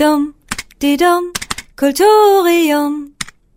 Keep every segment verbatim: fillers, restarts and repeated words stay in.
Dum, di dum, Kulturium.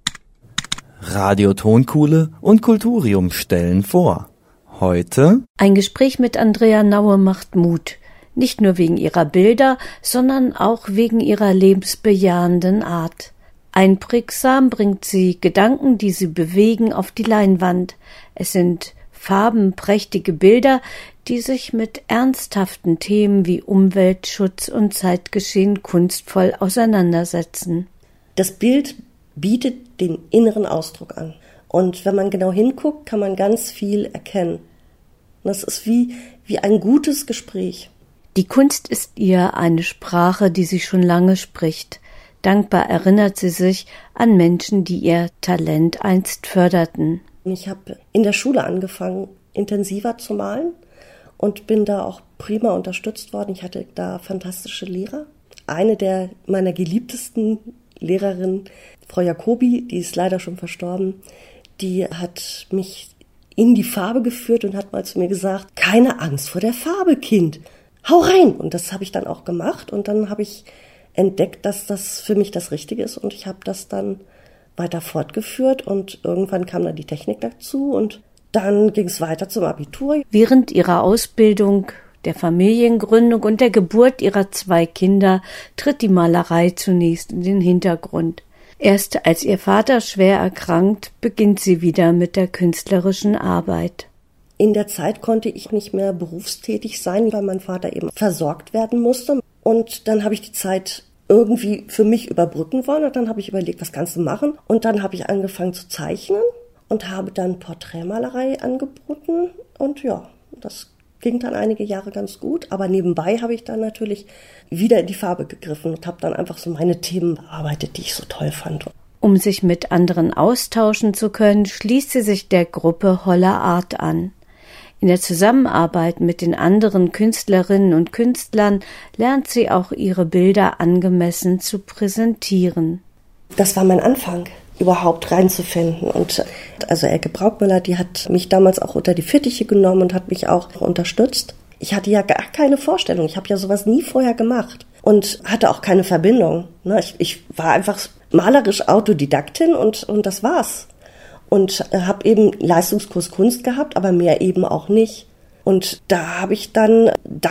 Radio Tonkuhle und Kulturium stellen vor. Heute ein Gespräch mit Andrea Naue macht Mut. Nicht nur wegen ihrer Bilder, sondern auch wegen ihrer lebensbejahenden Art. Einprägsam bringt sie Gedanken, die sie bewegen, auf die Leinwand. Es sind farbenprächtige Bilder, die sich mit ernsthaften Themen wie Umweltschutz und Zeitgeschehen kunstvoll auseinandersetzen. Das Bild bietet den inneren Ausdruck an. Und wenn man genau hinguckt, kann man ganz viel erkennen. Das ist wie, wie ein gutes Gespräch. Die Kunst ist ihr eine Sprache, die sie schon lange spricht. Dankbar erinnert sie sich an Menschen, die ihr Talent einst förderten. Ich habe in der Schule angefangen, intensiver zu malen und bin da auch prima unterstützt worden. Ich hatte da fantastische Lehrer. Eine der meiner geliebtesten Lehrerinnen, Frau Jacobi, die ist leider schon verstorben, die hat mich in die Farbe geführt und hat mal zu mir gesagt, keine Angst vor der Farbe, Kind, hau rein. Und das habe ich dann auch gemacht und dann habe ich entdeckt, dass das für mich das Richtige ist und ich habe das dann weiter fortgeführt und irgendwann kam dann die Technik dazu und dann ging es weiter zum Abitur. Während ihrer Ausbildung, der Familiengründung und der Geburt ihrer zwei Kinder tritt die Malerei zunächst in den Hintergrund. Erst als ihr Vater schwer erkrankt, beginnt sie wieder mit der künstlerischen Arbeit. In der Zeit konnte ich nicht mehr berufstätig sein, weil mein Vater eben versorgt werden musste. Und dann habe ich die Zeit irgendwie für mich überbrücken wollen und dann habe ich überlegt, was kannst du machen? Und dann habe ich angefangen zu zeichnen und habe dann Porträtmalerei angeboten und ja, das ging dann einige Jahre ganz gut, aber nebenbei habe ich dann natürlich wieder in die Farbe gegriffen und habe dann einfach so meine Themen bearbeitet, die ich so toll fand. Um sich mit anderen austauschen zu können, schließt sie sich der Gruppe Holler Art an. In der Zusammenarbeit mit den anderen Künstlerinnen und Künstlern lernt sie auch ihre Bilder angemessen zu präsentieren. Das war mein Anfang, überhaupt reinzufinden. Und also Elke Braukmüller, die hat mich damals auch unter die Fittiche genommen und hat mich auch unterstützt. Ich hatte ja gar keine Vorstellung, ich habe ja sowas nie vorher gemacht und hatte auch keine Verbindung. Ich, ich war einfach malerisch Autodidaktin und, und das war's. Und habe eben Leistungskurs Kunst gehabt, aber mehr eben auch nicht. Und da habe ich dann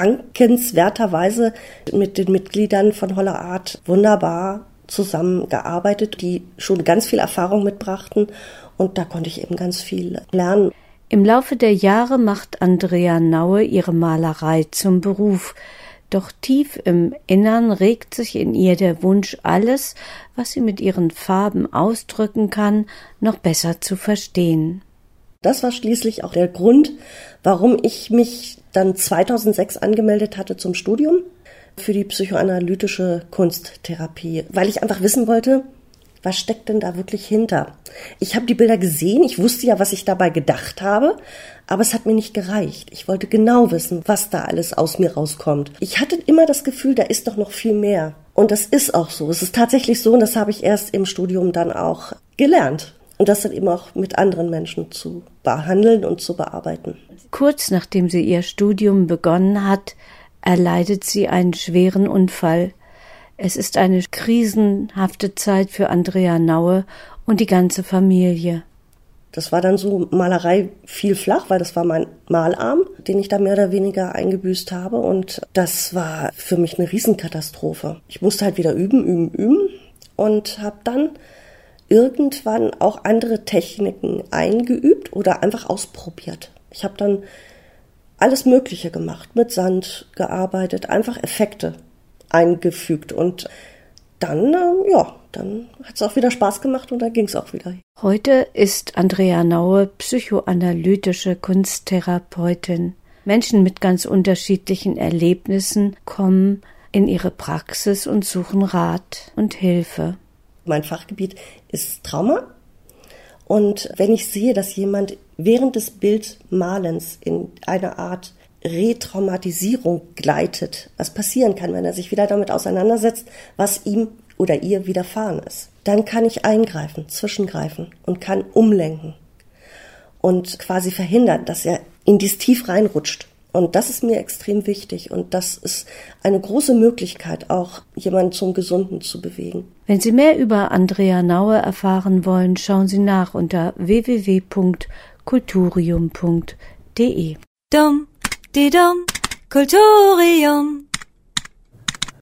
dankenswerterweise mit den Mitgliedern von Holler Art wunderbar zusammengearbeitet, die schon ganz viel Erfahrung mitbrachten. Und da konnte ich eben ganz viel lernen. Im Laufe der Jahre macht Andrea Naue ihre Malerei zum Beruf. Doch tief im Innern regt sich in ihr der Wunsch, alles, was sie mit ihren Farben ausdrücken kann, noch besser zu verstehen. Das war schließlich auch der Grund, warum ich mich dann zweitausendsechs angemeldet hatte zum Studium für die psychoanalytische Kunsttherapie, weil ich einfach wissen wollte, was steckt denn da wirklich hinter? Ich habe die Bilder gesehen, ich wusste ja, was ich dabei gedacht habe, aber es hat mir nicht gereicht. Ich wollte genau wissen, was da alles aus mir rauskommt. Ich hatte immer das Gefühl, da ist doch noch viel mehr. Und das ist auch so. Es ist tatsächlich so und das habe ich erst im Studium dann auch gelernt. Und das dann eben auch mit anderen Menschen zu behandeln und zu bearbeiten. Kurz nachdem sie ihr Studium begonnen hat, erleidet sie einen schweren Unfall. Es ist eine krisenhafte Zeit für Andrea Naue und die ganze Familie. Das war dann so, Malerei fiel flach, weil das war mein Malarm, den ich da mehr oder weniger eingebüßt habe. Und das war für mich eine Riesenkatastrophe. Ich musste halt wieder üben, üben, üben und habe dann irgendwann auch andere Techniken eingeübt oder einfach ausprobiert. Ich habe dann alles Mögliche gemacht, mit Sand gearbeitet, einfach Effekte eingefügt und dann, äh, ja, dann hat es auch wieder Spaß gemacht und dann ging es auch wieder. Heute ist Andrea Naue psychoanalytische Kunsttherapeutin. Menschen mit ganz unterschiedlichen Erlebnissen kommen in ihre Praxis und suchen Rat und Hilfe. Mein Fachgebiet ist Trauma und wenn ich sehe, dass jemand während des Bildmalens in einer Art Retraumatisierung gleitet, was passieren kann, wenn er sich wieder damit auseinandersetzt, was ihm oder ihr widerfahren ist. Dann kann ich eingreifen, zwischengreifen und kann umlenken und quasi verhindern, dass er in dieses Tief reinrutscht Und das ist mir extrem wichtig und das ist eine große Möglichkeit, auch jemanden zum Gesunden zu bewegen. Wenn Sie mehr über Andrea Naue erfahren wollen, schauen Sie nach unter w w w punkt kulturium punkt d e. Dum, di dum, Kulturium.